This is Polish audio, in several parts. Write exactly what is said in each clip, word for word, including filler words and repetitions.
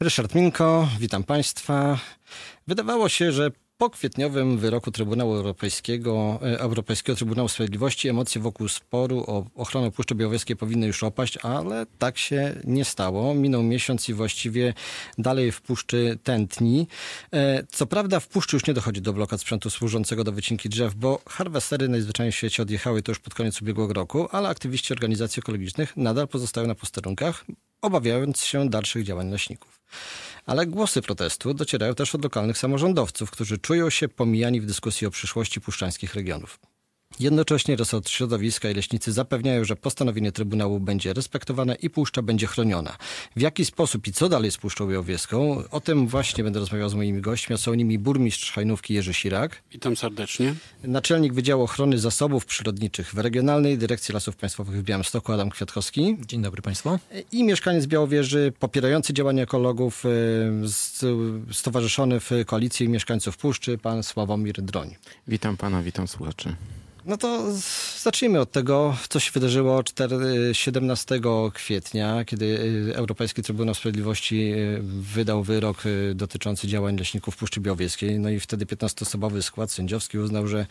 Ryszard Minko, witam Państwa. Wydawało się, że po kwietniowym wyroku Trybunału Europejskiego, Europejskiego Trybunału Sprawiedliwości emocje wokół sporu o ochronę Puszczy Białowieskiej powinny już opaść, ale tak się nie stało. Minął miesiąc i właściwie dalej w puszczy tętni. Co prawda w puszczy już nie dochodzi do blokad sprzętu służącego do wycinki drzew, bo harwestery najzwyczajniej w świecie odjechały to już pod koniec ubiegłego roku, ale aktywiści organizacji ekologicznych nadal pozostają na posterunkach, obawiając się dalszych działań leśników. Ale głosy protestu docierają też od lokalnych samorządowców, którzy czują się pomijani w dyskusji o przyszłości puszczańskich regionów. Jednocześnie resort środowiska i leśnicy zapewniają, że postanowienie Trybunału będzie respektowane i puszcza będzie chroniona. W jaki sposób i co dalej z Puszczą Białowieską? O tym właśnie będę rozmawiał z moimi gośćmi, a są nimi burmistrz Hajnówki Jerzy Sirak. Witam serdecznie. Naczelnik Wydziału Ochrony Zasobów Przyrodniczych w Regionalnej Dyrekcji Lasów Państwowych w Białymstoku Adam Kwiatkowski. Dzień dobry Państwu. I mieszkaniec Białowieży, popierający działania ekologów, stowarzyszony w Koalicji Mieszkańców Puszczy, pan Sławomir Droń. Witam pana, witam słuchaczy. No to zacznijmy od tego, co się wydarzyło siedemnastego kwietnia, kiedy Europejski Trybunał Sprawiedliwości wydał wyrok dotyczący działań leśników Puszczy Białowieskiej. No i wtedy piętnastoosobowy skład sędziowski uznał, że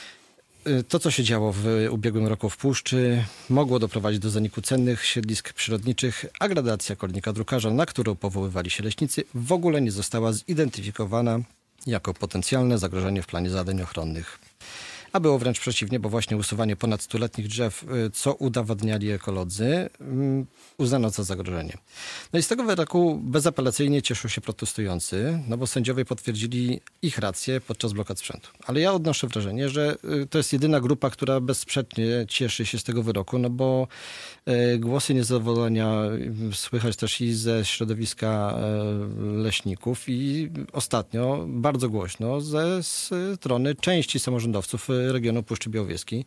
to, co się działo w ubiegłym roku w Puszczy, mogło doprowadzić do zaniku cennych siedlisk przyrodniczych, a gradacja kornika drukarza, na którą powoływali się leśnicy, w ogóle nie została zidentyfikowana jako potencjalne zagrożenie w planie zadań ochronnych. A było wręcz przeciwnie, bo właśnie usuwanie ponad stuletnich drzew, co udowadniali ekolodzy, uznano za zagrożenie. No i z tego wyroku bezapelacyjnie cieszą się protestujący, no bo sędziowie potwierdzili ich rację podczas blokad sprzętu. Ale ja odnoszę wrażenie, że to jest jedyna grupa, która bezsprzecznie cieszy się z tego wyroku, no bo głosy niezadowolenia słychać też i ze środowiska leśników i ostatnio bardzo głośno ze strony części samorządowców regionu Puszczy Białowieskiej.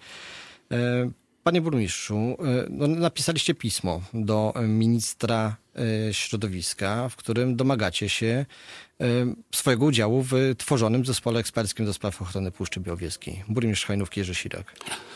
Panie burmistrzu, no, napisaliście pismo do ministra środowiska, w którym domagacie się swojego udziału w tworzonym zespole eksperckim do spraw ochrony Puszczy Białowieskiej. Burmistrz Hajnówki Jerzy Sirak.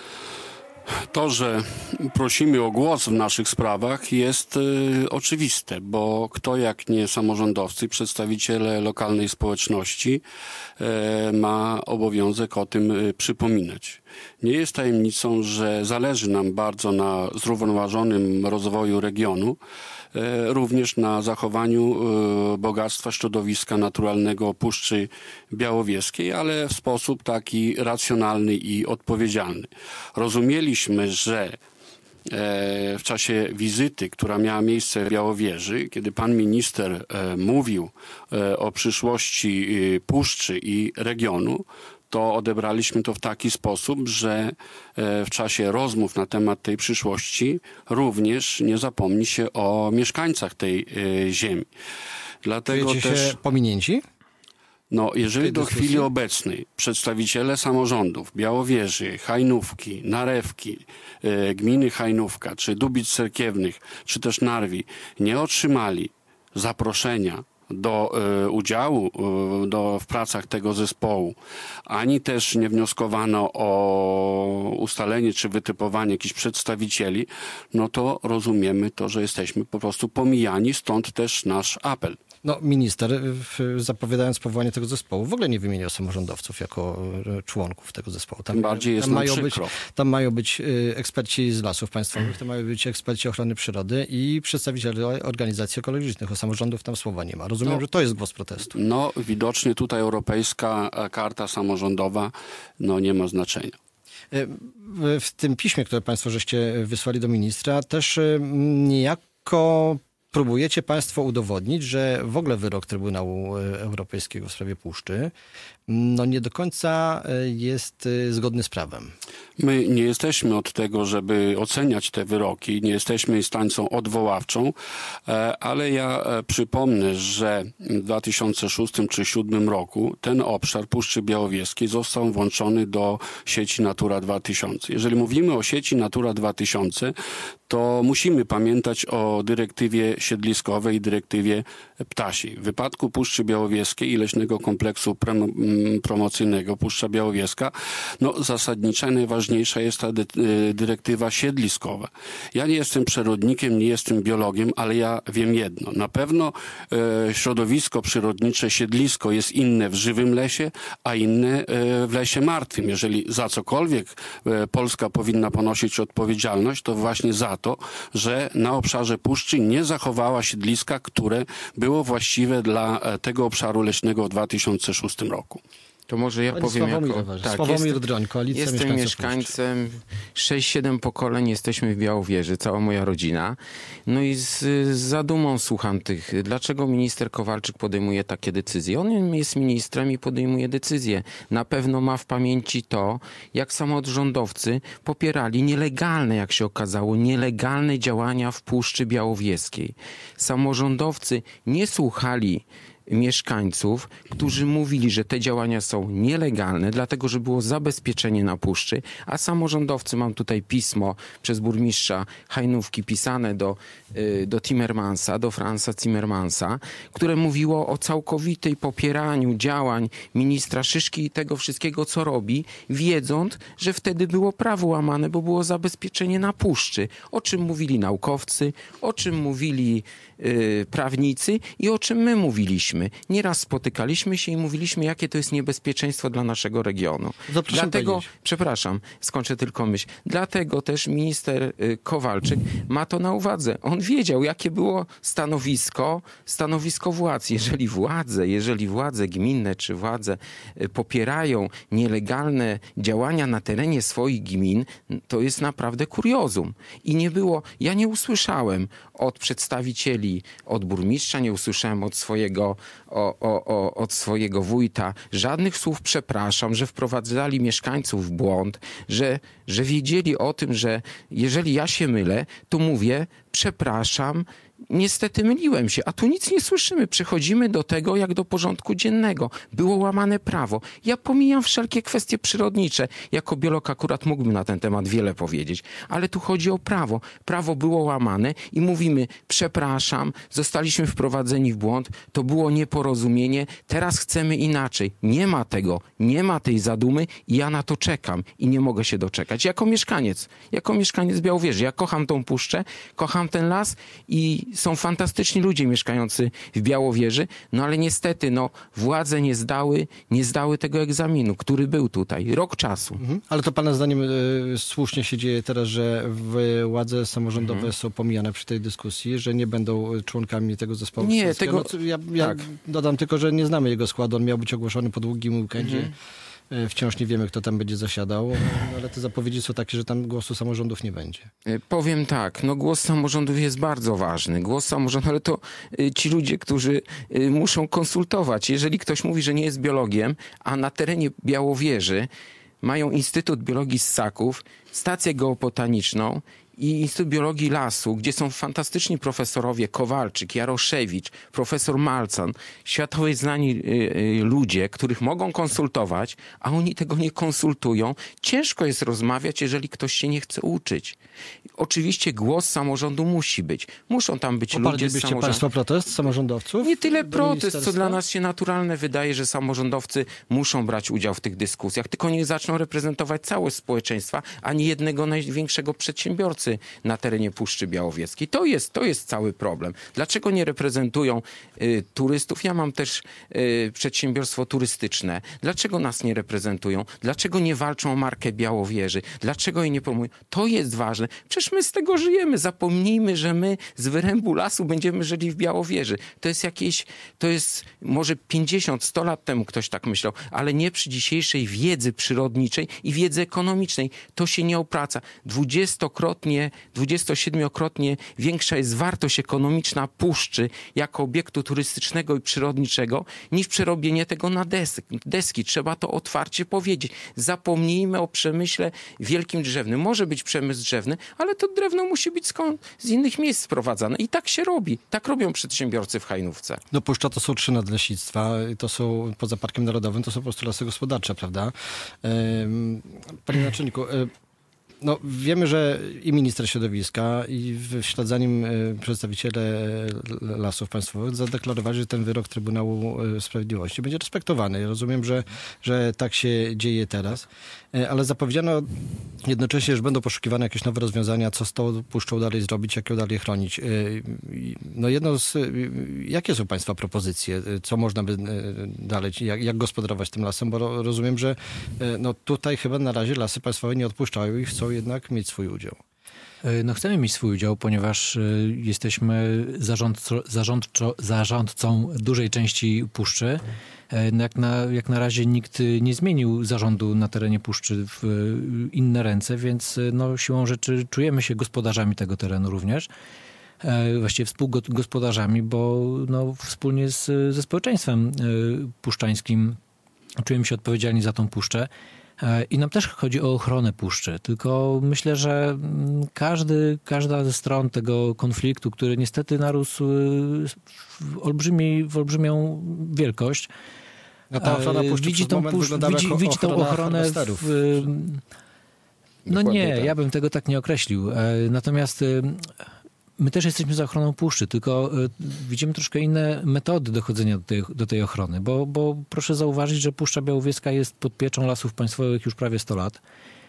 To, że prosimy o głos w naszych sprawach jest y, oczywiste, bo kto jak nie samorządowcy, przedstawiciele lokalnej społeczności y, ma obowiązek o tym y, przypominać. Nie jest tajemnicą, że zależy nam bardzo na zrównoważonym rozwoju regionu, również na zachowaniu bogactwa środowiska naturalnego Puszczy Białowieskiej, ale w sposób taki racjonalny i odpowiedzialny. Rozumieliśmy, że w czasie wizyty, która miała miejsce w Białowieży, kiedy pan minister mówił o przyszłości Puszczy i regionu, to odebraliśmy to w taki sposób, że w czasie rozmów na temat tej przyszłości również nie zapomni się o mieszkańcach tej ziemi. Dlatego Czujecie też się pominięci? No, jeżeli do dyskusji? chwili obecnej przedstawiciele samorządów Białowieży, Hajnówki, Narewki, e, gminy Hajnówka, czy Dubic Cerkiewnych, czy też Narwi nie otrzymali zaproszenia do e, udziału e, do, w pracach tego zespołu, ani też nie wnioskowano o ustalenie czy wytypowanie jakichś przedstawicieli, no to rozumiemy to, że jesteśmy po prostu pomijani, stąd też nasz apel. No, minister, zapowiadając powołanie tego zespołu, w ogóle nie wymieniał samorządowców jako członków tego zespołu. Tam, Tym bardziej jest tam nam mają być, przykro. tam mają być eksperci z lasów państwowych, tam mają być eksperci ochrony przyrody i przedstawiciele organizacji ekologicznych. O samorządów tam słowa nie ma. Rozumiem, No, że to jest głos protestu. No, widocznie tutaj europejska karta samorządowa no, nie ma znaczenia. W tym piśmie, które państwo żeście wysłali do ministra, też niejako próbujecie państwo udowodnić, że w ogóle wyrok Trybunału Europejskiego w sprawie Puszczy no nie do końca jest zgodny z prawem. My nie jesteśmy od tego, żeby oceniać te wyroki, nie jesteśmy instancją odwoławczą, ale ja przypomnę, że w dwa tysiące szóstym czy dwa tysiące siódmym roku ten obszar Puszczy Białowieskiej został włączony do sieci Natura dwa tysiące. Jeżeli mówimy o sieci Natura dwa tysiące, to musimy pamiętać o dyrektywie siedliskowej i dyrektywie ptasiej. W wypadku Puszczy Białowieskiej i Leśnego Kompleksu mm, promocyjnego Puszcza Białowieska, no zasadnicza i najważniejsza jest ta dy, y, dyrektywa siedliskowa. Ja nie jestem przyrodnikiem, nie jestem biologiem, ale ja wiem jedno. Na pewno e, środowisko przyrodnicze, siedlisko jest inne w żywym lesie, a inne e, w lesie martwym. Jeżeli za cokolwiek e, Polska powinna ponosić odpowiedzialność, to właśnie za to, że na obszarze puszczy nie zachowała siedliska, które było właściwe dla e, tego obszaru leśnego w dwa tysiące szóstym roku. To może ja Pani powiem Sławomir jako... Ewarz, Tak, Sławomir jestem, Droń, Koalicja jestem Mieszkańców mieszkańcem, sześć siedem pokoleń jesteśmy w Białowieży, cała moja rodzina. No i z, z zadumą słucham tych, dlaczego minister Kowalczyk podejmuje takie decyzje. On jest ministrem i podejmuje decyzje. Na pewno ma w pamięci to, jak samorządowcy popierali nielegalne, jak się okazało, nielegalne działania w Puszczy Białowieskiej. Samorządowcy nie słuchali mieszkańców, którzy mówili, że te działania są nielegalne, dlatego że było zabezpieczenie na puszczy, a samorządowcy, mam tutaj pismo przez burmistrza Hajnówki pisane do, do Timmermansa, do Franza Timmermansa, które mówiło o całkowitej popieraniu działań ministra Szyszki i tego wszystkiego, co robi, wiedząc, że wtedy było prawo łamane, bo było zabezpieczenie na puszczy. O czym mówili naukowcy, o czym mówili yy, prawnicy i o czym my mówiliśmy. Nieraz spotykaliśmy się i mówiliśmy, jakie to jest niebezpieczeństwo dla naszego regionu. Zapraszam Dlatego, powiedzieć. przepraszam, skończę tylko myśl. Dlatego też minister Kowalczyk ma to na uwadze. On wiedział, jakie było stanowisko, stanowisko władz. Jeżeli władze, jeżeli władze gminne czy władze popierają nielegalne działania na terenie swoich gmin, to jest naprawdę kuriozum. I nie było, ja nie usłyszałem od przedstawicieli, od burmistrza, nie usłyszałem od swojego O, o, o, od swojego wójta żadnych słów przepraszam, że wprowadzali mieszkańców w błąd, że, że wiedzieli o tym, że jeżeli ja się mylę, to mówię przepraszam, niestety myliłem się, a tu nic nie słyszymy. Przechodzimy do tego jak do porządku dziennego. Było łamane prawo. Ja pomijam wszelkie kwestie przyrodnicze. Jako biolog akurat mógłbym na ten temat wiele powiedzieć, ale tu chodzi o prawo. Prawo było łamane i mówimy przepraszam, zostaliśmy wprowadzeni w błąd, to było nieporozumienie, teraz chcemy inaczej. Nie ma tego, nie ma tej zadumy i ja na to czekam i nie mogę się doczekać. Jako mieszkaniec, jako mieszkaniec Białowieży, ja kocham tą puszczę, kocham ten las i są fantastyczni ludzie mieszkający w Białowieży, no ale niestety no, władze nie zdały, nie zdały tego egzaminu, który był tutaj. Rok czasu. Mhm. Ale to pana zdaniem y, słusznie się dzieje teraz, że władze samorządowe mhm. są pomijane przy tej dyskusji, że nie będą członkami tego zespołu? Nie, tego... No, co, ja ja tak. dodam tylko, że nie znamy jego składu. On miał być ogłoszony po długim weekendzie. Mhm. Wciąż nie wiemy, kto tam będzie zasiadał, ale te zapowiedzi są takie, że tam głosu samorządów nie będzie. Powiem tak, no głos samorządów jest bardzo ważny. Głos samorządów, ale to y, ci ludzie, którzy y, muszą konsultować. Jeżeli ktoś mówi, że nie jest biologiem, a na terenie Białowieży mają Instytut Biologii Ssaków, stację geobotaniczną i Instytut Biologii Lasu, gdzie są fantastyczni profesorowie Kowalczyk, Jaroszewicz, profesor Malcan, światowej znani y, y, ludzie, których mogą konsultować, a oni tego nie konsultują. Ciężko jest rozmawiać, jeżeli ktoś się nie chce uczyć. Oczywiście głos samorządu musi być. Muszą tam być ludzie z Poparlibyście samorządu. państwo protest samorządowców? Nie tyle protest, co dla nas się naturalne wydaje, że samorządowcy muszą brać udział w tych dyskusjach, tylko nie zaczną reprezentować całość społeczeństwa, ani jednego największego przedsiębiorcy na terenie Puszczy Białowieskiej. To jest, to jest cały problem. Dlaczego nie reprezentują y, turystów? Ja mam też y, przedsiębiorstwo turystyczne. Dlaczego nas nie reprezentują? Dlaczego nie walczą o markę Białowieży? Dlaczego jej nie promują? To jest ważne. Przecież my z tego żyjemy. Zapomnijmy, że my z wyrębu lasu będziemy żyli w Białowieży. To jest jakieś, to jest może pięćdziesiąt sto lat temu ktoś tak myślał, ale nie przy dzisiejszej wiedzy przyrodniczej i wiedzy ekonomicznej. To się nie opłaca. Dwudziestokrotnie dwudziestosiedmiokrotnie większa jest wartość ekonomiczna puszczy jako obiektu turystycznego i przyrodniczego niż przerobienie tego na deski. deski. Trzeba to otwarcie powiedzieć. Zapomnijmy o przemyśle wielkim drzewnym. Może być przemysł drzewny, ale to drewno musi być skąd, z innych miejsc sprowadzane. I tak się robi. Tak robią przedsiębiorcy w Hajnówce. No puszcza to są trzy nadleśnictwa. To są, poza Parkiem Narodowym, to są po prostu lasy gospodarcze, prawda? Panie naczelniku, No, wiemy, że i minister środowiska, i w ślad za nim przedstawiciele Lasów Państwowych zadeklarowali, że ten wyrok Trybunału Sprawiedliwości będzie respektowany. Ja rozumiem, że, że tak się dzieje teraz, ale zapowiedziano jednocześnie, że będą poszukiwane jakieś nowe rozwiązania, co z tą puszczą dalej zrobić, jak ją dalej chronić. No jedno z... Jakie są Państwa propozycje? Co można by dalej, jak, jak gospodarować tym lasem? Bo rozumiem, że no tutaj chyba na razie Lasy Państwowe nie odpuszczają i chcą jednak mieć swój udział. No chcemy mieć swój udział, ponieważ jesteśmy zarządco, zarządczo, zarządcą dużej części puszczy. Jak na, jak na razie nikt nie zmienił zarządu na terenie puszczy w inne ręce, więc no, siłą rzeczy czujemy się gospodarzami tego terenu również. Właściwie współgospodarzami, bo no, wspólnie z, ze społeczeństwem puszczańskim czujemy się odpowiedzialni za tą puszczę. I nam też chodzi o ochronę puszczy, tylko myślę, że każdy, każda ze stron tego konfliktu, który niestety narósł w, olbrzymi, w olbrzymią wielkość, no ta ochrona puszczy widzi tą, pusz, widzi, widzi tą ochronę w, no nie, tak. Ja bym tego tak nie określił. Natomiast my też jesteśmy za ochroną puszczy, tylko widzimy troszkę inne metody dochodzenia do tej, do tej ochrony, bo, bo proszę zauważyć, że Puszcza Białowieska jest pod pieczą Lasów Państwowych już prawie sto lat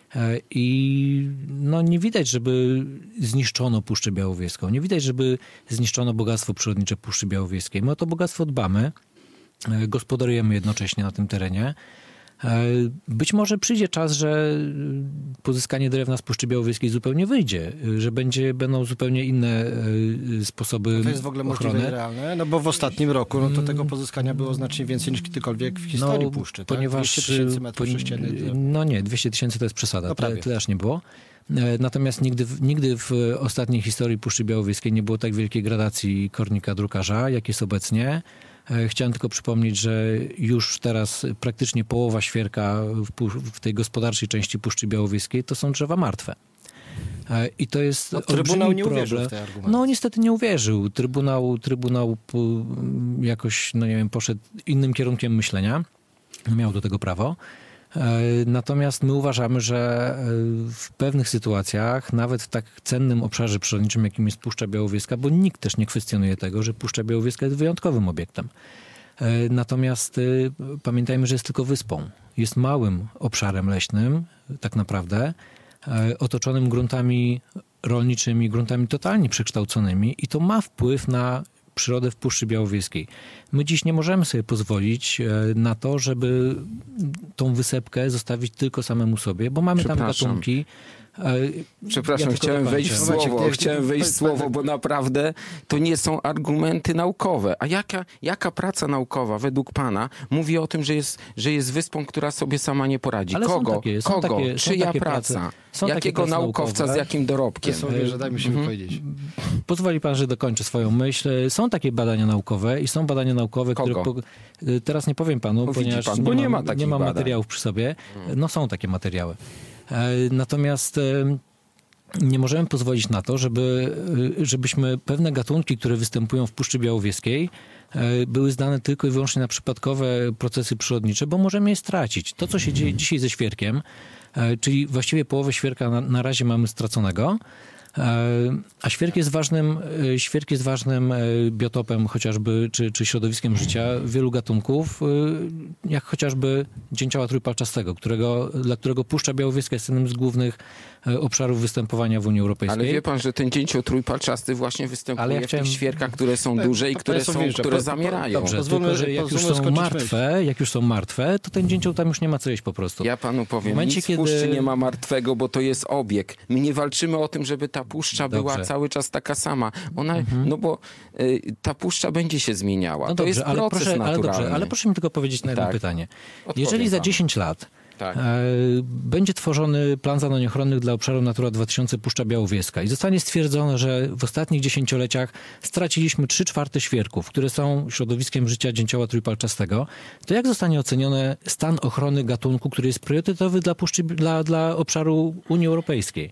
i no nie widać, żeby zniszczono Puszczę Białowieską, nie widać, żeby zniszczono bogactwo przyrodnicze Puszczy Białowieskiej. My o to bogactwo dbamy, gospodarujemy jednocześnie na tym terenie. Być może przyjdzie czas, że pozyskanie drewna z Puszczy Białowieskiej zupełnie wyjdzie, że będzie, będą zupełnie inne sposoby To jest w ogóle ochrony. możliwe i realne? No bo w ostatnim roku no to tego pozyskania było znacznie więcej niż kiedykolwiek w historii no, puszczy. Ponieważ, tak? dwieście tysięcy metrów sześciennych. No nie, dwieście tysięcy to jest przesada, no tyle, tyle aż nie było. Natomiast nigdy, nigdy w ostatniej historii Puszczy Białowieskiej nie było tak wielkiej gradacji kornika drukarza, jak jest obecnie. Chciałem tylko przypomnieć, że już teraz praktycznie połowa świerka w, w tej gospodarczej części Puszczy Białowieskiej to są drzewa martwe. I to jest no, olbrzymi Trybunał nie problem. uwierzył w te argumenty. No niestety nie uwierzył. Trybunał, Trybunał jakoś, no nie wiem, poszedł innym kierunkiem myślenia. Miał do tego prawo. Natomiast my uważamy, że w pewnych sytuacjach, nawet w tak cennym obszarze przyrodniczym, jakim jest Puszcza Białowieska, bo nikt też nie kwestionuje tego, że Puszcza Białowieska jest wyjątkowym obiektem. Natomiast pamiętajmy, że jest tylko wyspą. Jest małym obszarem leśnym, tak naprawdę, otoczonym gruntami rolniczymi, gruntami totalnie przekształconymi i to ma wpływ na przyrodę w Puszczy Białowieskiej. My dziś nie możemy sobie pozwolić na to, żeby tą wysepkę zostawić tylko samemu sobie, bo mamy tam gatunki. Przepraszam, ja chciałem wejść w słowo, Maciek, chciałem wejść w słowo, bo naprawdę to nie są argumenty naukowe. A jaka, jaka praca naukowa według pana mówi o tym, że jest, że jest wyspą, która sobie sama nie poradzi? Ale Kogo? są takie, są Kogo? takie, są Czyja takie praca? prace, są Jakiego takie naukowca naukowe? z jakim dorobkiem? Że dajmy się wypowiedzieć. Pozwoli pan, że dokończę swoją myśl. Są takie badania naukowe i są badania naukowe, Kogo? które... Po, teraz nie powiem panu, No, ponieważ pan, nie, bo mam, nie ma nie takich mam badań. materiałów przy sobie. No są takie materiały. Natomiast nie możemy pozwolić na to, żeby, żebyśmy pewne gatunki, które występują w Puszczy Białowieskiej, były zdane tylko i wyłącznie na przypadkowe procesy przyrodnicze, bo możemy je stracić. To, co się dzieje dzisiaj ze świerkiem, czyli właściwie połowę świerka na, na razie mamy straconego, a świerk jest ważnym, świerk jest ważnym biotopem chociażby, czy, czy środowiskiem życia wielu gatunków, jak chociażby dzięcioła trójpalczastego, którego, dla którego Puszcza Białowieska jest jednym z głównych obszarów występowania w Unii Europejskiej. Ale wie pan, że ten dzięcioł trójpalczasty właśnie występuje ja w chciałem... tych świerkach, które są duże i które, są, Wilcze. które Po- po- zamierają. dobrze. Dobrze, Pozwólmy- tylko że jak już pozwólmy są skończyć martwe, jak już są martwe, to ten dzięcioł tam już nie ma co jeść po prostu. Ja panu powiem, W momencie, nic w kiedy- puszczy nie ma martwego, bo to jest obieg. My nie walczymy o tym, żeby ta puszcza była Dobrze. cały czas taka sama. Ona, no bo y, ta puszcza będzie się zmieniała. No to dobrze, jest ale proces proszę, ale naturalny. dobrze, ale proszę mi tylko powiedzieć na jedno Tak. pytanie. Odpowiem Jeżeli za panu. dziesięć lat Tak. e, będzie tworzony plan zadań ochronnych dla obszaru Natura dwa tysiące Puszcza Białowieska i zostanie stwierdzone, że w ostatnich dziesięcioleciach straciliśmy trzy czwarte świerków, które są środowiskiem życia dzięcioła trójpalczastego, to jak zostanie oceniony stan ochrony gatunku, który jest priorytetowy dla, puszczy, dla, dla obszaru Unii Europejskiej?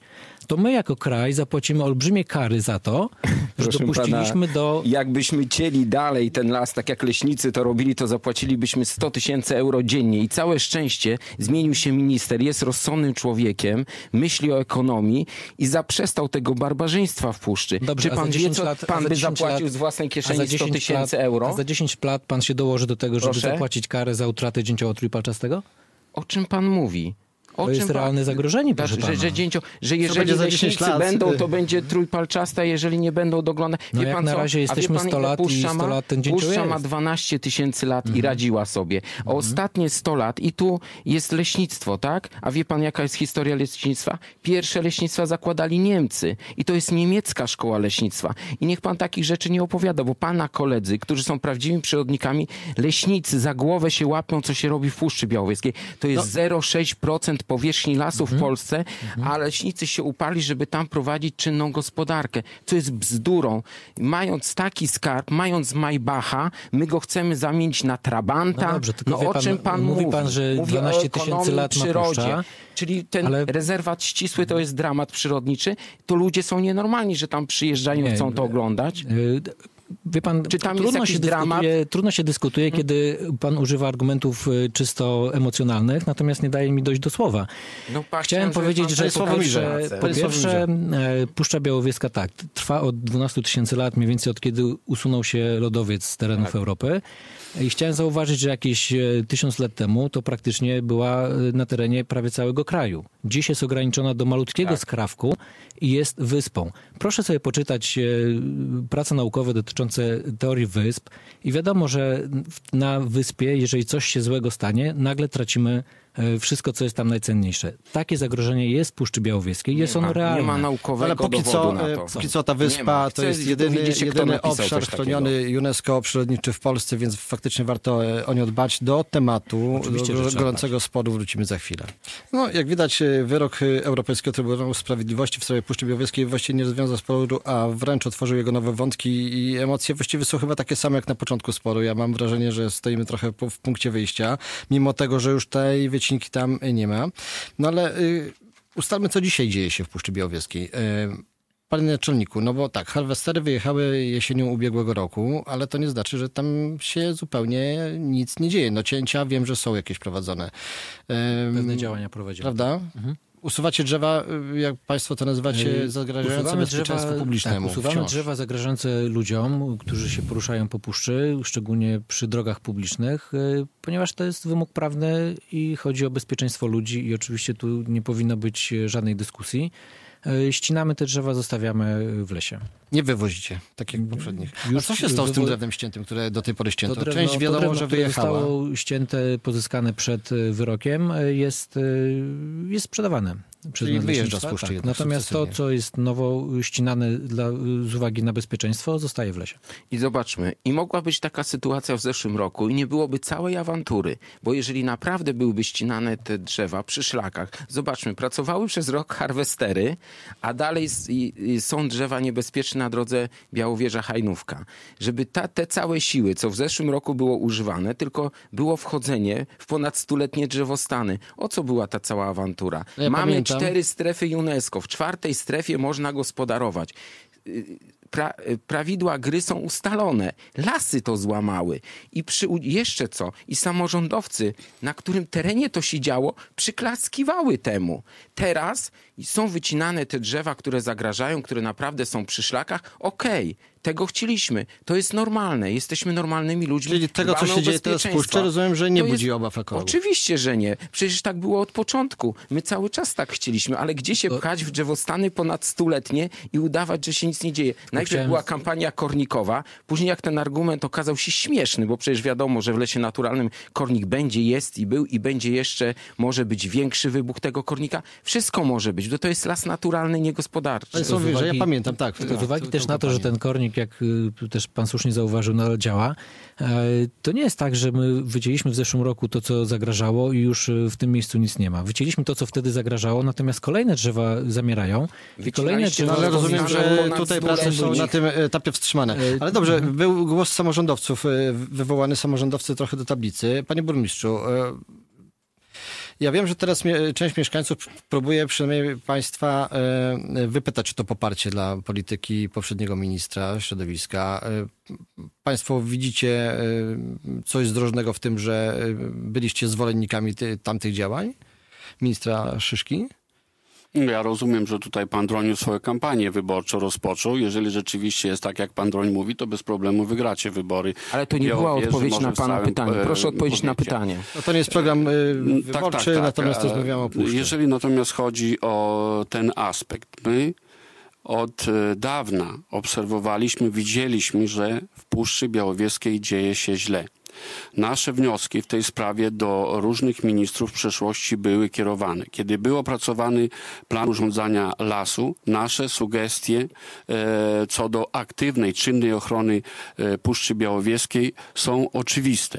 to my jako kraj zapłacimy olbrzymie kary za to, że Proszę dopuściliśmy pana, do... Jakbyśmy cieli dalej ten las, tak jak leśnicy to robili, to zapłacilibyśmy sto tysięcy euro dziennie. I całe szczęście zmienił się minister, jest rozsądnym człowiekiem, myśli o ekonomii i zaprzestał tego barbarzyństwa w puszczy. Dobrze, Czy a za pan wie, dziesięć co lat- a pan za by dziesięć zapłacił lat- z własnej A za kieszeni sto dziesięć tysięcy lat- euro? A za dziesięć lat pan się dołoży do tego, żeby Proszę? zapłacić karę za utratę dzięcioła trójpalczastego? O czym pan mówi? O To jest czym pan- realne zagrożenie, proszę że, pana. że, dzięcio, że jeżeli będzie za dziesięć leśnicy lat? będą, to będzie trójpalczasta, jeżeli nie będą doglądać. No Wie jak pan na co? razie A wie jesteśmy pan, sto ile lat i Puszcza sto ma? lat ten dzięcioł Puszcza ma jest. dwanaście tysięcy lat i radziła sobie. A ostatnie sto lat i tu jest leśnictwo, tak? A wie pan, jaka jest historia leśnictwa? Pierwsze leśnictwa zakładali Niemcy i to jest niemiecka szkoła leśnictwa. I niech pan takich rzeczy nie opowiada, bo pana koledzy, którzy są prawdziwymi przyrodnikami, leśnicy za głowę się łapią, co się robi w Puszczy Białowieskiej. To jest zero przecinek sześć procent powierzchni lasów w Polsce, a leśnicy się uparli, żeby tam prowadzić czynną gospodarkę, co jest bzdurą. Mając taki skarb, mając Maybacha, my go chcemy zamienić na Trabanta. No dobrze, tylko no wie o pan- czym pan mówi mówi? pan, że Mówi o dwanaście tysięcy ekonomii, lat ma przyrodzie. puszcza, Czyli ten ale- rezerwat ścisły to jest dramat przyrodniczy. To ludzie są nienormalni, że tam przyjeżdżają i Nie, chcą to oglądać. Y, Wie pan, Czy tam jest trudno, jakiś się dramat? dyskutuje, trudno się dyskutuje, kiedy pan używa argumentów y, czysto emocjonalnych, natomiast nie daje mi dojść do słowa. No, patrzę, Chciałem powiedzieć, pan- że Panie po Sławomirze, pierwsze, po panie pierwsze e, Puszcza Białowieska tak, trwa od dwunastu tysięcy lat, mniej więcej od kiedy usunął się lodowiec z terenów Tak. Europy. I chciałem zauważyć, że jakieś e, tysiąc lat temu to praktycznie była e, na terenie prawie całego kraju. Dziś jest ograniczona do malutkiego Tak. skrawku i jest wyspą. Proszę sobie poczytać e, prace naukowe dotyczące teorii wysp i wiadomo, że w- na wyspie, jeżeli coś się złego stanie, nagle tracimy e, wszystko, co jest tam najcenniejsze. Takie zagrożenie jest w Puszczy Białowieskiej, jest nie ono ma, realne. Nie ma naukowego Ale póki dowodu co, na e, to. póki co ta Nie wyspa ma. to Chcę jest jedyny, dowiedzieć się, kto jedyny napisał obszar coś chroniony UNESCO przyrodniczy w Polsce, więc faktycznie warto e, o nie dbać. Do tematu, Oczywiście, do że trzeba gorącego sporu wrócimy za chwilę. No, jak widać, e, wyrok e, Europejskiego Trybunału Sprawiedliwości w sprawie Puszczy Białowieskiej właściwie nie rozwiązał sporu, a wręcz otworzył jego nowe wątki i emocje właściwie są chyba takie same jak na początku sporu. Ja mam wrażenie, że stoimy trochę po, w punkcie wyjścia, mimo tego, że już tej wycinki tam nie ma. No ale y, ustalmy, co dzisiaj dzieje się w Puszczy Białowieskiej. Y, Panie naczelniku, no bo tak, harwestery wyjechały jesienią ubiegłego roku, ale to nie znaczy, że tam się zupełnie nic nie dzieje. No cięcia wiem, że są jakieś prowadzone. Ym, Pewne działania prowadzimy. Prawda? Usuwacie drzewa, y, jak państwo to nazywacie, Yy, zagrażające usuwamy bezpieczeństwu drzewa- publicznemu. Tak, usuwamy wciąż. drzewa zagrażające ludziom, którzy się poruszają po puszczy, szczególnie przy drogach publicznych, y, ponieważ to jest wymóg prawny i chodzi o bezpieczeństwo ludzi i oczywiście tu nie powinno być y, żadnej dyskusji. Y, Ścinamy te drzewa, zostawiamy w lesie. Nie wywozicie, tak jak poprzednich. A Już co się stało z tym wywo- drewnem ściętym, które do tej pory ścięto? drewno- Część wiadomo, drewno, że które wyjechała. zostało ścięte, pozyskane przed y, wyrokiem, y, jest, y, jest sprzedawane. przez Czyli wyjeżdża nadleśnictwa, z puszczy tak. jednak Natomiast to, sukcesywnie. co jest nowo ścinane dla, z uwagi na bezpieczeństwo, zostaje w lesie. I zobaczmy, i mogła być taka sytuacja w zeszłym roku i nie byłoby całej awantury, bo jeżeli naprawdę byłyby ścinane te drzewa przy szlakach, zobaczmy, pracowały przez rok harwestery, a dalej s- i- i są drzewa niebezpieczne na drodze Białowieża-Hajnówka. Żeby ta, te całe siły, co w zeszłym roku było używane, tylko było wchodzenie w ponad stuletnie drzewostany. O co była ta cała awantura? Ja Mamy pamiętam. cztery strefy UNESCO. W czwartej strefie można gospodarować. Pra, prawidła gry są ustalone. Lasy to złamały. I przy, jeszcze co? I samorządowcy, na którym terenie to się działo, przyklaskiwały temu. Teraz są wycinane te drzewa, które zagrażają, które naprawdę są przy szlakach. Okej, tego chcieliśmy. To jest normalne. Jesteśmy normalnymi ludźmi. Czyli tego, co dbamy się o dzieje teraz w bezpieczeństwo. puszczy, rozumiem, że nie To budzi jest- obaw ekologów. Oczywiście, że nie. Przecież tak było od początku. My cały czas tak chcieliśmy, ale gdzie się pchać w drzewostany ponad stuletnie i udawać, że się nic nie dzieje? Najpierw chciałem- była kampania kornikowa, później jak ten argument okazał się śmieszny, bo przecież wiadomo, że w lesie naturalnym kornik będzie, jest i był i będzie jeszcze, może być większy wybuch tego kornika. Wszystko może być, bo to jest las naturalny, niegospodarczy. Ale Z są, że ja uwagi- pamiętam, tak. Z uwagi tę- też tę na to, że kampanię. ten kornik, jak y, też pan słusznie zauważył, nadal działa, e, to nie jest tak, że my wycięliśmy w zeszłym roku to, co zagrażało i już y, w tym miejscu nic nie ma. Wycięliśmy to, co wtedy zagrażało, natomiast kolejne drzewa zamierają i kolejne Wycinaliście drzewa... No, ale rozumiem, Rozwiązane że ponad tutaj stu prace lat są ludzi. na tym etapie wstrzymane. Ale dobrze, był głos samorządowców, e, wywołany samorządowcy trochę do tablicy. Panie burmistrzu, e, Ja wiem, że teraz mie- część mieszkańców próbuje przynajmniej państwa e, wypytać o to poparcie dla polityki poprzedniego ministra środowiska. E, państwo widzicie e, coś zdrożnego w tym, że e, byliście zwolennikami ty, tamtych działań ministra Szyszki? Ja rozumiem, że tutaj pan Droniu swoją kampanię wyborczą rozpoczął. Jeżeli rzeczywiście jest tak, jak pan Droń mówi, to bez problemu wygracie wybory. Ale to nie była Białowieży, odpowiedź może na w pana całym, pytanie. e, Proszę odpowiedzieć na powiecie. pytanie. No to nie jest program e, Tak, wyborczy, tak, tak, natomiast ale rozmawiamy o puszczy. Jeżeli natomiast chodzi o ten aspekt, my od e, dawna obserwowaliśmy, widzieliśmy, że w Puszczy Białowieskiej dzieje się źle. Nasze wnioski w tej sprawie do różnych ministrów w przeszłości były kierowane. Kiedy był opracowany plan urządzania lasu, nasze sugestie e, co do aktywnej, czynnej ochrony e, Puszczy Białowieskiej są oczywiste.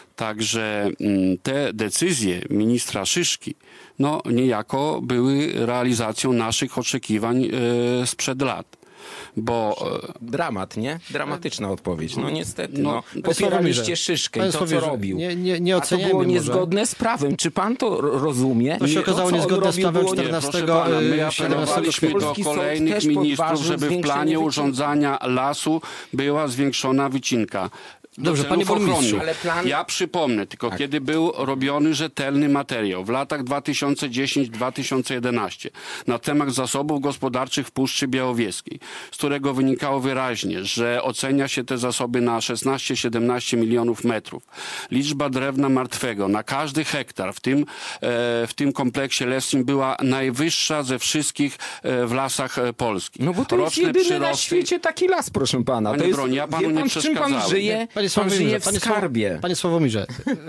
Także m, te decyzje ministra Szyszki no, niejako były realizacją naszych oczekiwań e, sprzed lat. Bo e, Dramat, nie? Dramatyczna odpowiedź. No niestety, no, no, popieraliście Szyszkę i Panie to, co Sławomirze, robił. Nie, nie, nie A to oceniajmy było może. niezgodne z prawem. Czy pan to ro- rozumie? To się okazało co on niezgodne z robił, prawem było nie- czternastego, proszę pana, my siedemnastego apelowaliśmy do Polski Sąd kolejnych też ministrów, podważył żeby w zwiększenie planie wycinki. urządzania lasu była zwiększona wycinka. Do Dobrze, celów panie burmistrzu, ochronnych. ale plan- Ja przypomnę, tylko Tak. kiedy był robiony rzetelny materiał w latach dwa tysiące dziesiąty do dwa tysiące jedenastego na temat zasobów gospodarczych w Puszczy Białowieskiej, z którego wynikało wyraźnie, że ocenia się te zasoby na szesnaście siedemnaście milionów metrów. Liczba drewna martwego na każdy hektar w tym, e, w tym kompleksie leskim była najwyższa ze wszystkich e, w lasach e, polskich. No bo to jest jedyny na świecie taki las, proszę pana. Panie to jest, Broń, ja panu wie nie pan, w czym pan przeszkadzałem. żyje? Panie Pan Sławomirze, żyje w panie Sław- skarbie. Panie Sławomirze,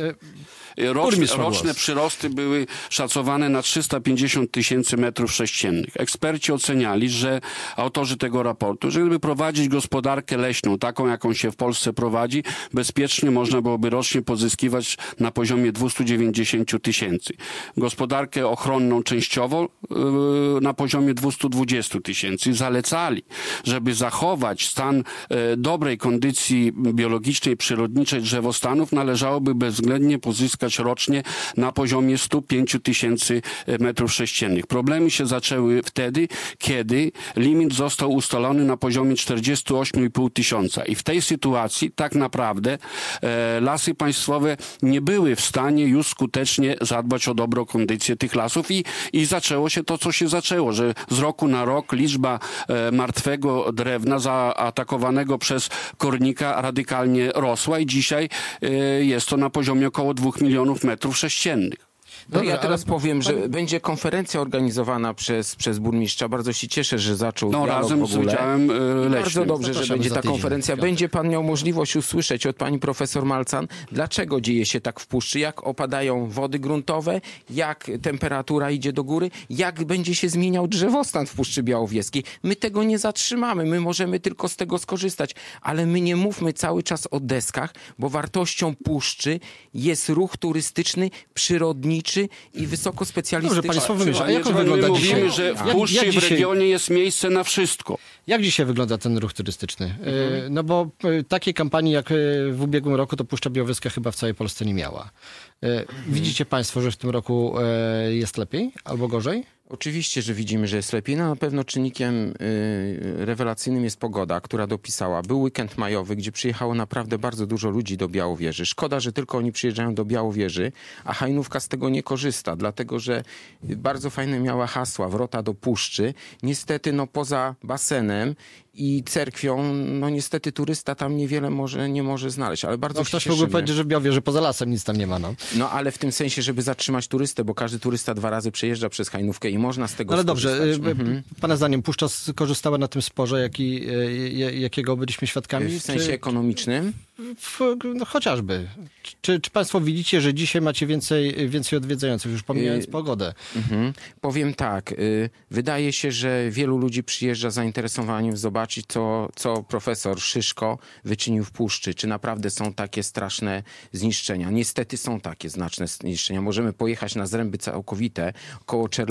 Roczne, Burmistrz ma roczne głos. przyrosty były szacowane na trzysta pięćdziesiąt tysięcy metrów sześciennych. Eksperci oceniali, że autorzy tego raportu, że gdyby prowadzić gospodarkę leśną, taką jaką się w Polsce prowadzi, bezpiecznie można byłoby rocznie pozyskiwać na poziomie dwieście dziewięćdziesiąt tysięcy. Gospodarkę ochronną częściowo yy, na poziomie dwieście dwadzieścia tysięcy. Zalecali, żeby zachować stan yy, dobrej kondycji biologicznej, przyrodniczej drzewostanów, należałoby bezwzględnie pozyskać rocznie na poziomie sto pięć tysięcy metrów sześciennych. Problemy się zaczęły wtedy, kiedy limit został ustalony na poziomie czterdzieści osiem i pół tysiąca. I w tej sytuacji tak naprawdę e, lasy państwowe nie były w stanie już skutecznie zadbać o dobrą kondycję tych lasów i, i zaczęło się to, co się zaczęło, że z roku na rok liczba e, martwego drewna zaatakowanego przez kornika radykalnie rosła i dzisiaj e, jest to na poziomie około dwóch milionów metrów sześciennych. No Dobra, ja teraz ale- powiem, że będzie konferencja organizowana przez, przez burmistrza. Bardzo się cieszę, że zaczął No dialog razem w z ogóle. udziałem e, leśnym. Bardzo dobrze, że Zapraszamy będzie za ta tydzień, konferencja. Piotr. Będzie pan miał możliwość usłyszeć od pani profesor Malcan, dlaczego dzieje się tak w puszczy, jak opadają wody gruntowe, jak temperatura idzie do góry, jak będzie się zmieniał drzewostan w Puszczy Białowieskiej. My tego nie zatrzymamy, my możemy tylko z tego skorzystać, ale my nie mówmy cały czas o deskach, bo wartością puszczy jest ruch turystyczny, przyrodniczy i wysokospecjalistyczny. Dobrze, panie Sławomirze, a jak on My wygląda mówimy, dzisiaj? że w Jak- Puszczy jak i w dzisiaj- regionie jest miejsce na wszystko. Jak dzisiaj wygląda ten ruch turystyczny? E, No bo e, takiej kampanii jak e, w ubiegłym roku to Puszcza Białowieska chyba w całej Polsce nie miała. E, Widzicie państwo, że w tym roku e, jest lepiej albo gorzej? Oczywiście, że widzimy, że jest lepiej. No, na pewno czynnikiem y, rewelacyjnym jest pogoda, która dopisała. Był weekend majowy, gdzie przyjechało naprawdę bardzo dużo ludzi do Białowieży. Szkoda, że tylko oni przyjeżdżają do Białowieży, a Hajnówka z tego nie korzysta, dlatego że bardzo fajne miała hasła, wrota do puszczy. Niestety, no poza basenem i cerkwią, no niestety turysta tam niewiele może, nie może znaleźć, ale bardzo No się ktoś cieszymy. mógłby powiedzieć, że w Białowieży poza lasem nic tam nie ma. No. No ale w tym sensie, żeby zatrzymać turystę, bo każdy turysta dwa razy przejeżdża przez Hajnówkę i można z tego No ale dobrze, skorzystać. e, Mhm. pana zdaniem Puszcza skorzystała na tym sporze, jaki, e, je- jakiego byliśmy świadkami? W sensie Czy- ekonomicznym? W, no, chociażby. Czy, czy państwo widzicie, że dzisiaj macie więcej, więcej odwiedzających, już pomijając Yy, pogodę? Mhm. Powiem tak, y, wydaje się, że wielu ludzi przyjeżdża z zainteresowaniem zobaczyć, co, co profesor Szyszko wyczynił w puszczy. Czy naprawdę są takie straszne zniszczenia. Niestety są takie znaczne zniszczenia. Możemy pojechać na zręby całkowite koło Czerlonki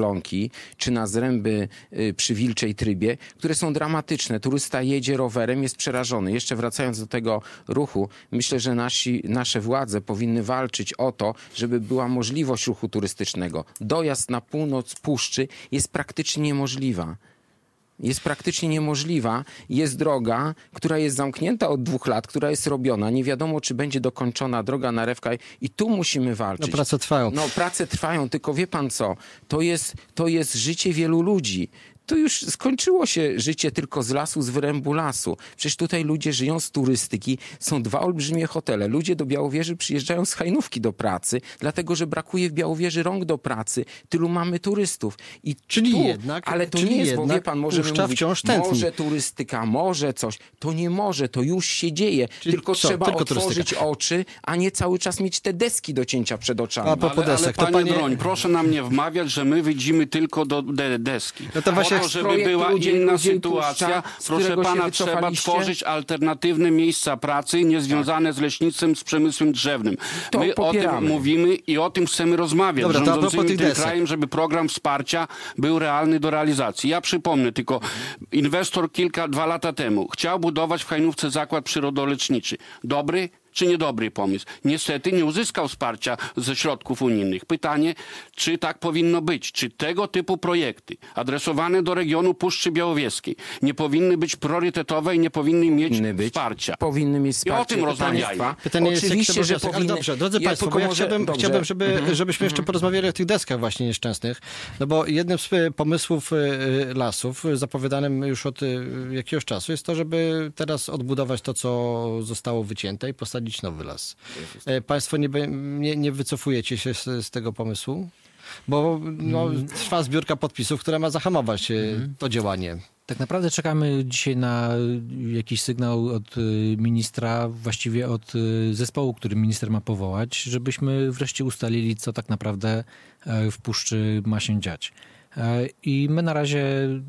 Woli, czy na Zręby y, przy Wilczej Trybie, które są dramatyczne. Turysta jedzie rowerem, jest przerażony. Jeszcze wracając do tego ruchu, myślę, że nasi, nasze władze powinny walczyć o to, żeby była możliwość ruchu turystycznego. Dojazd na północ Puszczy jest praktycznie niemożliwa. Jest praktycznie niemożliwa. Jest droga, która jest zamknięta od dwóch lat, która jest robiona. Nie wiadomo, czy będzie dokończona droga na Rewkaj i tu musimy walczyć. No prace trwają. No prace trwają, tylko wie pan co? To jest, to jest życie wielu ludzi. To już skończyło się życie tylko z lasu, z wyrębu lasu. Przecież tutaj ludzie żyją z turystyki. Są dwa olbrzymie hotele. Ludzie do Białowieży przyjeżdżają z Hajnówki do pracy, dlatego że brakuje w Białowieży rąk do pracy. Tylu mamy turystów. I Czyli tu, jednak- ale to czyli nie jest, bo jednak wie pan, możemy Puszcza mówić, wciąż tętni. może turystyka, może coś. To nie może, to już się dzieje. Czyli tylko co? trzeba Tylko otworzyć turystyka. oczy, a nie cały czas mieć te deski do cięcia przed oczami. A propos Ale, ale desek, to panie, panie- Droń, proszę nam nie wmawiać, że my widzimy tylko do de deski. No to właśnie Po to, żeby projekt była Ludzie- inna Ludzie i sytuacja, Puszcza, z proszę którego się pana, trzeba wycofaliście. tworzyć alternatywne miejsca pracy niezwiązane z leśnictwem, z przemysłem drzewnym. To my o popieramy. tym mówimy i o tym chcemy rozmawiać Dobra, z to a propos rządzącymi tych tym desek. krajem, żeby program wsparcia był realny do realizacji. Ja przypomnę tylko, inwestor kilka, dwa lata temu chciał budować w Hajnówce zakład przyrodoleczniczy. Dobry czy niedobry pomysł? Niestety nie uzyskał wsparcia ze środków unijnych. Pytanie, czy tak powinno być? Czy tego typu projekty adresowane do regionu Puszczy Białowieskiej nie powinny być priorytetowe i nie powinny mieć Powinny być. wsparcia? Powinny mieć I wsparcie. o tym rozmawiajmy. państwa. Pytanie jest, Oczywiście, jak to że wniosek, powinny... Ale dobrze, drodzy Ja Państwo, tylko bo ja może- chciałbym, dobrze. chciałbym żeby, żebyśmy jeszcze porozmawiali o tych deskach właśnie nieszczęsnych, no bo jednym z y, pomysłów y, y, lasów, y, zapowiadanym już od y, jakiegoś czasu, jest to, żeby teraz odbudować to, co zostało wycięte i posadzić nowy las. E, Państwo nie, be- nie, nie wycofujecie się z, z tego pomysłu? Bo no, trwa zbiórka podpisów, która ma zahamować y, to działanie. Tak naprawdę czekamy dzisiaj na jakiś sygnał od y, ministra, właściwie od y, zespołu, który minister ma powołać, żebyśmy wreszcie ustalili, co tak naprawdę e, w Puszczy ma się dziać. E, I my na razie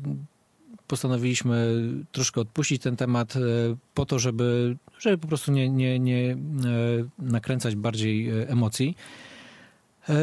postanowiliśmy troszkę odpuścić ten temat e, po to, żeby, żeby po prostu nie, nie, nie e, nakręcać bardziej e, emocji. E,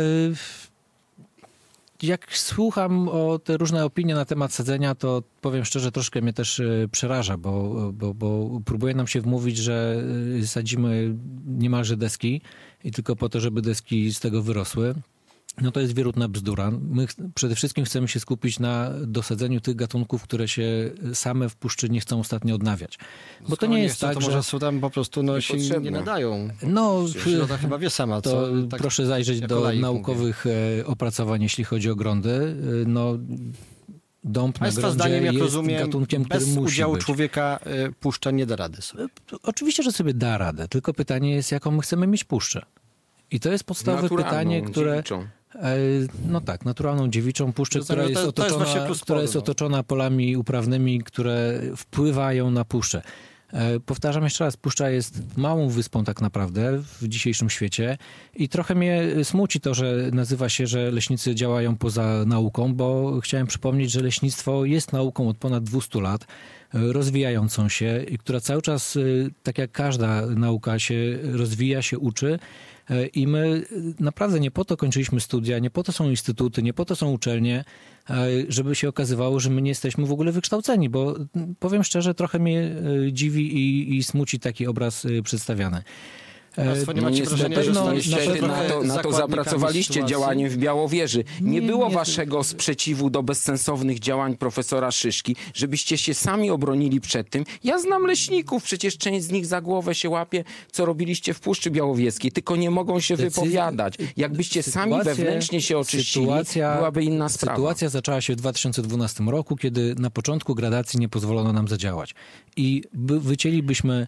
Jak słucham o te różne opinie na temat sadzenia, to powiem szczerze, troszkę mnie też e, przeraża, bo, bo, bo próbuje nam się wmówić, że e, sadzimy niemalże deski i tylko po to, żeby deski z tego wyrosły. No to jest wierutna bzdura. My ch- przede wszystkim chcemy się skupić na dosadzeniu tych gatunków, które się same w puszczy nie chcą ostatnio odnawiać. Bo to Skoro nie jest chcą, tak, to że... może są tam po prostu no, się Niepotrzebne. nie nadają. No, Przyroda chyba wie sama, to co. tak proszę zajrzeć jako do laik naukowych e, opracowań, jeśli chodzi o grądy. E, No, dąb na Państwa grądzie zdaniem, jak jest rozumiem, gatunkiem, który bez musi udziału być. człowieka y, puszcza nie da rady sobie. Oczywiście, że sobie da radę, tylko pytanie jest, jaką my chcemy mieć puszczę. I to jest podstawowe Naturalną, pytanie, które... dziewiczą. E, No tak, naturalną dziewiczą puszczę, To- która to- jest, to jest otoczona, właśnie plus która sporu, jest no. otoczona polami uprawnymi, które wpływają na puszczę. E, Powtarzam jeszcze raz, puszcza jest małą wyspą tak naprawdę w dzisiejszym świecie i trochę mnie smuci to, że nazywa się, że leśnicy działają poza nauką, bo chciałem przypomnieć, że leśnictwo jest nauką od ponad dwieście lat, e, rozwijającą się i która cały czas, e, tak jak każda nauka, się rozwija, się uczy. E, I my naprawdę nie po to kończyliśmy studia, nie po to są instytuty, nie po to są uczelnie, e, żeby się okazywało, że my nie jesteśmy w ogóle wykształceni, bo m, powiem szczerze, trochę mnie e, dziwi i, i smuci taki obraz e, przedstawiany. E, Państwo nie No macie niestety, wrażenia, że pewno- staliście niestety się na trochę to, na to zakładnikami zapracowaliście sytuacji? działaniem w Białowieży. Nie, Nie, było nie, waszego sprzeciwu do bezsensownych działań profesora Szyszki, żebyście się sami obronili przed tym. Ja znam leśników, przecież część z nich za głowę się łapie, co robiliście w Puszczy Białowieskiej, tylko nie mogą się Decyzja- wypowiadać. Jakbyście sami Sytuacja- wewnętrznie się oczyścili, sytuacja- byłaby inna sprawa. Sytuacja zaczęła się w dwa tysiące dwunastym roku, kiedy na początku gradacji nie pozwolono nam zadziałać. I by, wycięlibyśmy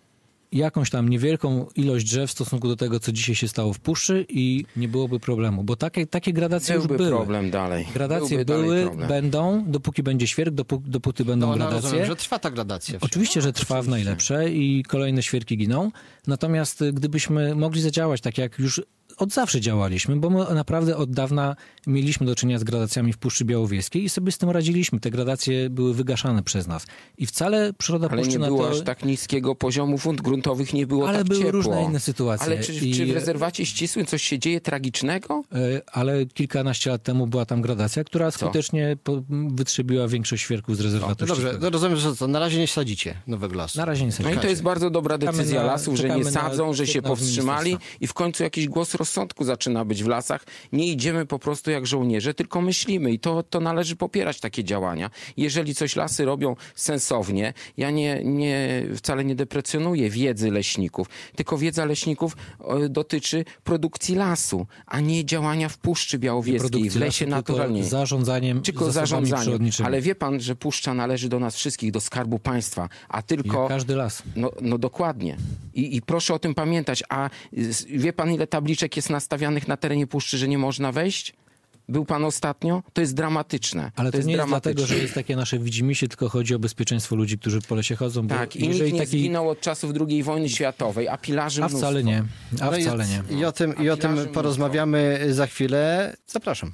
jakąś tam niewielką ilość drzew w stosunku do tego, co dzisiaj się stało w puszczy i nie byłoby problemu, bo takie, takie gradacje Byłby już były. problem dalej. Gradacje Byłby dalej były, problem. będą, dopóki będzie świerk, dopóki, dopóty będą No, no gradacje. rozumiem, że trwa ta gradacja. Oczywiście, że trwa w najlepsze i kolejne świerki giną. Natomiast y, gdybyśmy mogli zadziałać tak, jak już od zawsze działaliśmy, bo my naprawdę od dawna mieliśmy do czynienia z gradacjami w Puszczy Białowieskiej i sobie z tym radziliśmy. Te gradacje były wygaszane przez nas. I wcale przyroda Ale Puszczy nie na było to... aż tak niskiego poziomu wód gruntowych, nie było Ale tak były ciepło. różne inne sytuacje. Ale czy, I... czy w rezerwacie ścisłym coś się dzieje tragicznego? E, Ale kilkanaście lat temu była tam gradacja, która skutecznie po- wytrzebiła większość świerków z rezerwatu No dobrze, ścisłego. to rozumiem, że to na razie nie sadzicie nowego lasu. Na razie nie No sądzę. i to jest bardzo dobra Czekamy decyzja na- lasów, że nie czekamy na sadzą, że się sygnał z powstrzymali ministerstwa. i w końcu jakiś głos rozsądku zaczyna być w lasach. Nie idziemy po prostu jak żołnierze, tylko myślimy i to, to należy popierać takie działania. Jeżeli coś lasy robią sensownie, ja nie, nie, wcale nie deprecjonuję wiedzy leśników, tylko wiedza leśników e, dotyczy produkcji lasu, a nie działania w Puszczy Białowieskiej, w Produkcji lesie lasu, tylko naturalnie. zarządzaniem, Tylko zasobami zarządzaniem. przyrodniczymi. Ale wie pan, że Puszcza należy do nas wszystkich, do Skarbu Państwa, a tylko... Jak każdy las. No, no dokładnie. I, I proszę o tym pamiętać. A z- wie pan, ile tabliczek jest nastawianych na terenie Puszczy, że nie można wejść? Był pan ostatnio? To jest dramatyczne. Ale to, jest nie jest dramatyczne. dlatego, że jest takie nasze widzimisię, tylko chodzi o bezpieczeństwo ludzi, którzy po lesie chodzą. Bo Tak, i nikt jeżeli nie taki... zginął od czasów drugiej wojny światowej, a pilarzy A mnóstwo. wcale nie. A No i- wcale nie. I o tym, i o tym pilarzy porozmawiamy za chwilę. Zapraszam.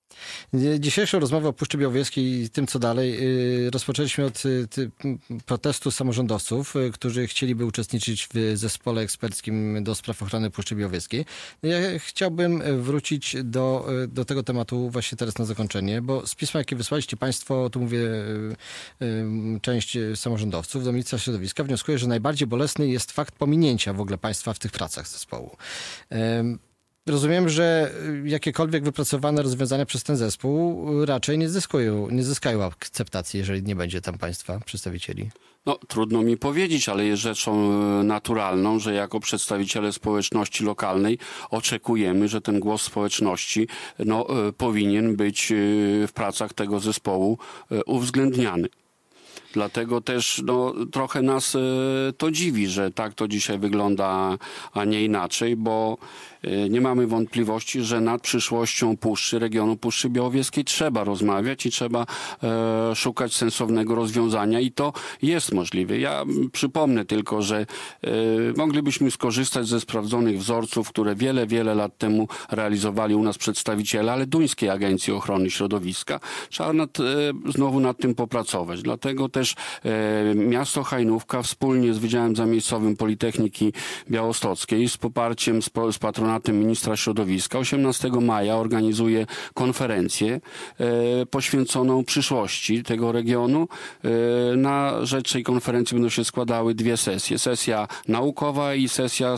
Dzisiejszą rozmowę o Puszczy Białowieskiej i tym, co dalej, yy, rozpoczęliśmy od y, ty, m, protestu samorządowców, y, którzy chcieliby uczestniczyć w zespole eksperckim do spraw ochrony Puszczy Białowieskiej. Ja chciałbym wrócić do, y, do tego tematu właśnie teraz na zakończenie, bo z pisma, jakie wysłaliście Państwo, tu mówię y, y, część samorządowców do Ministerstwa Środowiska, wnioskuję, że najbardziej bolesny jest fakt pominięcia w ogóle państwa w tych pracach zespołu. Ym, Rozumiem, że jakiekolwiek wypracowane rozwiązania przez ten zespół raczej nie zyskają, nie zyskają akceptacji, jeżeli nie będzie tam państwa przedstawicieli. No, trudno mi powiedzieć, ale jest rzeczą e, naturalną, że jako przedstawiciele społeczności lokalnej oczekujemy, że ten głos społeczności no, e, powinien być e, w pracach tego zespołu e, uwzględniany. Dlatego też no, trochę nas e, to dziwi, że tak to dzisiaj wygląda, a nie inaczej, bo e, nie mamy wątpliwości, że nad przyszłością Puszczy, regionu Puszczy Białowieskiej trzeba rozmawiać i trzeba e, szukać sensownego rozwiązania i to jest możliwe. Ja m, przypomnę tylko, że e, moglibyśmy skorzystać ze sprawdzonych wzorców, które wiele, wiele lat temu realizowali u nas przedstawiciele, ale Duńskiej Agencji Ochrony Środowiska. Trzeba nad, e, znowu nad tym popracować. Dlatego też e, miasto Hajnówka wspólnie z Wydziałem Zamiejscowym Politechniki Białostockiej z poparciem, z, z patronatem ministra środowiska osiemnastego maja organizuje konferencję e, poświęconą przyszłości tego regionu. E, na rzecz tej konferencji będą się składały dwie sesje. Sesja naukowa i sesja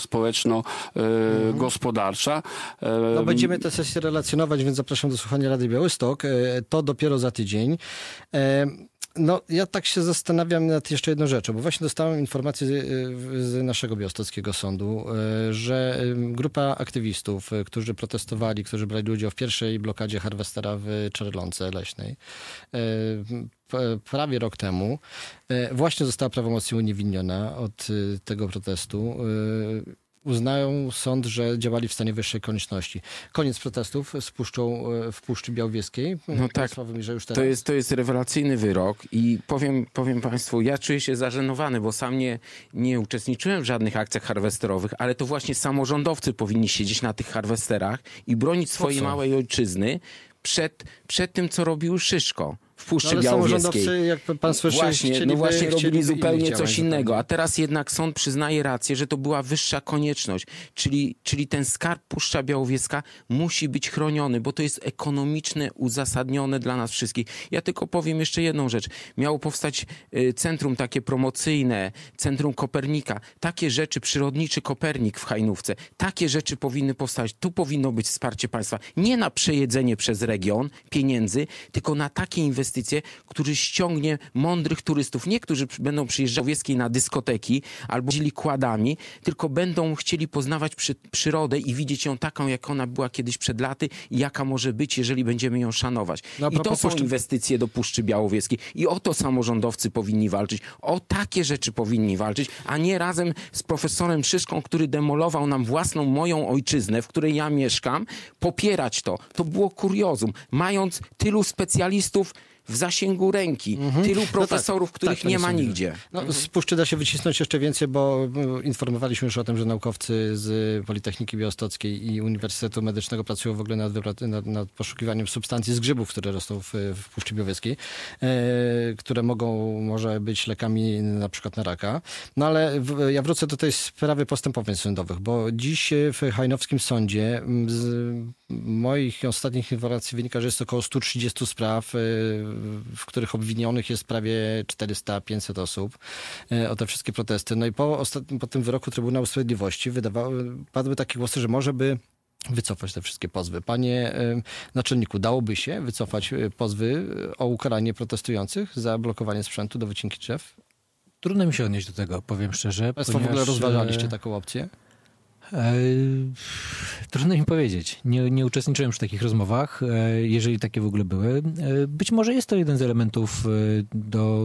społeczno-gospodarcza. E, No, będziemy te sesje relacjonować, więc zapraszam do słuchania Rady Białystok. E, To dopiero za tydzień. E, No, ja tak się zastanawiam nad jeszcze jedną rzeczą, bo właśnie dostałem informację z, z naszego białostockiego sądu, e, że e, grupa aktywistów, e, którzy protestowali, którzy brali udział w pierwszej blokadzie harwestera w Czerlące Leśnej, e, p- prawie rok temu, e, właśnie została prawomocnie uniewinniona od e, tego protestu. E, Uznają sąd, że działali w stanie wyższej konieczności. Koniec protestów z Puszczą, e, w Puszczy Białowieskiej. No tak. Sławomir, już teraz. To jest, to jest rewelacyjny wyrok i powiem, powiem Państwu, ja czuję się zażenowany, bo sam nie, nie uczestniczyłem w żadnych akcjach harwesterowych, ale to właśnie samorządowcy powinni siedzieć na tych harwesterach i bronić swojej co? małej ojczyzny przed, przed tym, co robił Szyszko w Puszczy No, ale Białowieskiej. samorządowcy, jak pan słyszy, Właśnie, no chcieliby- właśnie robili chcieliby zupełnie innych coś działań innego, zupełnie. a teraz jednak sąd przyznaje rację, że to była wyższa konieczność, czyli, czyli ten skarb Puszcza Białowieska musi być chroniony, bo to jest ekonomiczne, uzasadnione dla nas wszystkich. Ja tylko powiem jeszcze jedną rzecz. Miało powstać y, centrum takie promocyjne, Centrum Kopernika. Takie rzeczy, Przyrodniczy Kopernik w Hajnówce, takie rzeczy powinny powstać. Tu powinno być wsparcie państwa. Nie na przejedzenie przez region pieniędzy, tylko na takie inwestycje, które ściągnie mądrych turystów. Nie, którzy przy- będą przyjeżdżać wiejskiej na dyskoteki albo jeździli kładami, tylko będą chcieli poznawać przy, przyrodę i widzieć ją taką, jak ona była kiedyś przed laty i jaka może być, jeżeli będziemy ją szanować. No, a I to propos są Puszczy- inwestycje do Puszczy Białowieskiej. I o to samorządowcy powinni walczyć. O takie rzeczy powinni walczyć, a nie razem z profesorem Szyszką, który demolował nam własną, moją ojczyznę, w której ja mieszkam, popierać to. To było kuriozum. Mając tylu specjalistów w zasięgu ręki. Tylu profesorów, tak, których tak, to nie jest ma możliwe. nigdzie. No, z puszczy da się wycisnąć jeszcze więcej, bo mm, informowaliśmy już o tym, że naukowcy z Politechniki Białostockiej i Uniwersytetu Medycznego pracują w ogóle nad, wypra- nad, nad poszukiwaniem substancji z grzybów, które rosną w, w Puszczy Białowieskiej, e, które mogą może być lekami na przykład na raka. No ale w, ja wrócę do tej sprawy postępowań sądowych, bo dziś w Hajnowskim Sądzie m, z moich ostatnich informacji wynika, że jest około sto trzydzieści spraw, e, w których obwinionych jest prawie czterysta pięćset osób e, o te wszystkie protesty. No i po, ostatnim, po tym wyroku Trybunału Sprawiedliwości wydawały, padły takie głosy, że może by wycofać te wszystkie pozwy. Panie e, naczelniku, dałoby się wycofać e, pozwy o ukaranie protestujących za blokowanie sprzętu do wycinki drzew? Trudno mi się odnieść do tego, powiem szczerze. Państwo w ogóle ponieważ, rozważaliście e, taką opcję? E, Trudno mi powiedzieć. Nie, nie uczestniczyłem już w takich rozmowach, e, jeżeli takie w ogóle były. E, Być może jest to jeden z elementów e, do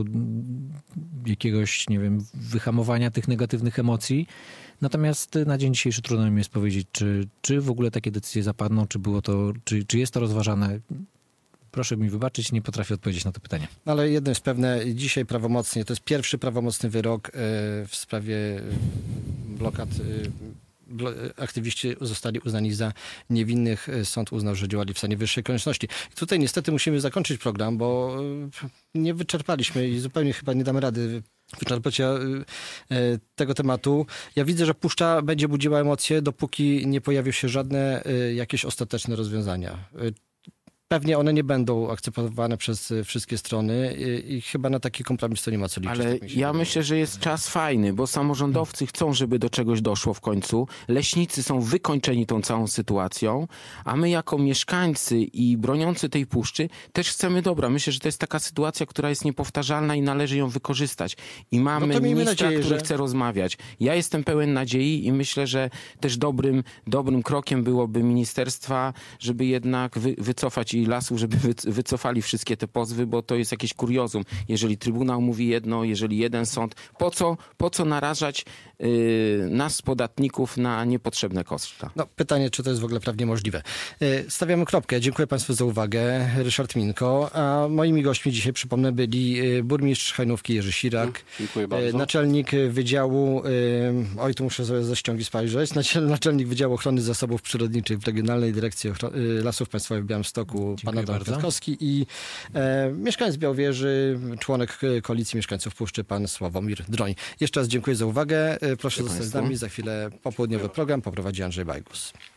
jakiegoś, nie wiem, wyhamowania tych negatywnych emocji. Natomiast na dzień dzisiejszy trudno mi jest powiedzieć, czy, czy w ogóle takie decyzje zapadną, czy było to, czy, czy jest to rozważane. Proszę mi wybaczyć, nie potrafię odpowiedzieć na to pytanie. Ale jedno jest pewne, dzisiaj prawomocnie, to jest pierwszy prawomocny wyrok e, w sprawie e, blokad. e, blo- Aktywiści zostali uznani za niewinnych. Sąd uznał, że działali w stanie wyższej konieczności. I tutaj niestety musimy zakończyć program, bo e, nie wyczerpaliśmy i zupełnie chyba nie damy rady wyczerpać e, tego tematu. Ja widzę, że Puszcza będzie budziła emocje, dopóki nie pojawią się żadne e, jakieś ostateczne rozwiązania. E, Pewnie one nie będą akceptowane przez e, wszystkie strony i, i chyba na taki kompromis to nie ma co liczyć. Ale tak mi się ja wydaje. myślę, że jest czas fajny, bo samorządowcy chcą, żeby do czegoś doszło w końcu. Leśnicy są wykończeni tą całą sytuacją, a my jako mieszkańcy i broniący tej puszczy też chcemy dobra. Myślę, że to jest taka sytuacja, która jest niepowtarzalna i należy ją wykorzystać. I mamy No to miejmy ministra, nadzieję, który że- chce rozmawiać. Ja jestem pełen nadziei i myślę, że też dobrym, dobrym krokiem byłoby ministerstwa, żeby jednak wy, wycofać i lasów, żeby wy, wycofali wszystkie te pozwy, bo to jest jakieś kuriozum. Jeżeli Trybunał mówi jedno, jeżeli jeden sąd, po co, po co narażać yy, nas, podatników, na niepotrzebne koszta? No, pytanie, czy to jest w ogóle prawnie możliwe. E, Stawiamy kropkę. Dziękuję Państwu za uwagę. Ryszard Minko. A moimi gośćmi dzisiaj, przypomnę, byli e, burmistrz Hajnówki Jerzy Sirak, Dziękuję e, bardzo. naczelnik Wydziału, e, oj tu muszę sobie ze ściągi spojrzeć, Naczel- naczelnik Wydziału Ochrony Zasobów Przyrodniczych w Regionalnej Dyrekcji Ochro- e, Lasów Państwowych w Białymstoku, pan Adam bardzo. Kwiatkowski i e, mieszkaniec Białowieży, członek e, Koalicji Mieszkańców Puszczy, pan Sławomir Droń. Jeszcze raz dziękuję za uwagę. E, Proszę zostać z państwu. nami. Za chwilę popołudniowy program poprowadzi Andrzej Bajgus.